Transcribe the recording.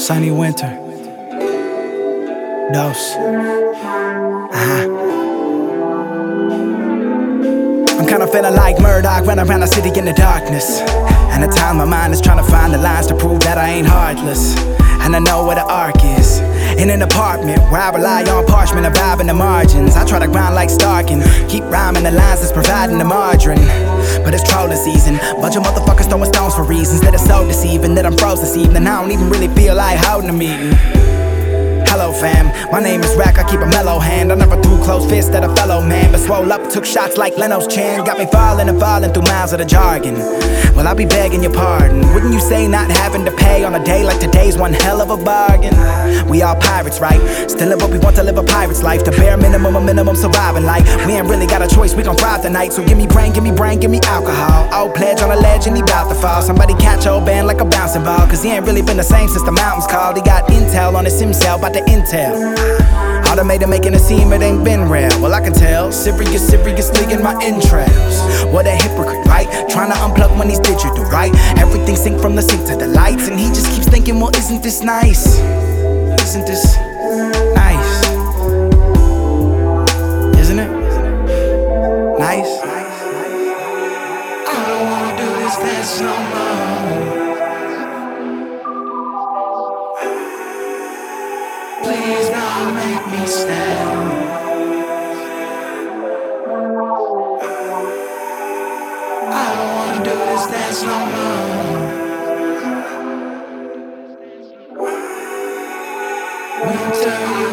Sunny winter. Dose. I'm kinda feeling like Murdoch, running around the city in the darkness. And at times my mind is trying to find the lines to prove that I ain't heartless. And I know where the arc is. In an apartment where I rely on parchment and vibe in the margins. I try to grind like Starkin, keep rhyming the lines that's providing the margarine. But it's trolling season, bunch of motherfuckers throwing stones for reasons that are so deceiving that I'm froze this evening. I don't even really feel like holding a meeting. Hello fam, my name is Rack, I keep a mellow hand. I never threw close fists at a fellow man, but swole up, took shots like Leno's chin. Got me falling and falling through miles of the jargon. Well, I'll be begging your pardon. Wouldn't you say not having to pay on a day like today's one hell of a bargain? We all pirates, right? Still live what we want to live a pirate's life. The bare minimum, a minimum surviving life. We ain't really got a choice, we gon' thrive tonight. So give me brain, give me brain, give me alcohol. Old pledge on a ledge and he bout to fall. Somebody catch old band like a bouncing ball, cause he ain't really been the same since the mountains called. He got intel on his sim cell, about the intel. Automated making it seem it ain't been real. Well, I can tell, seriously in my entrails. What a hypocrite, right? Trying to unplug when he's digital, right? Everything sync from the sink to the lights. And he just keeps thinking, well, isn't this nice? Isn't this nice? Isn't it? Nice? I don't wanna do this dance no more. Please don't make me stay. I don't wanna do this dance no more. Winter.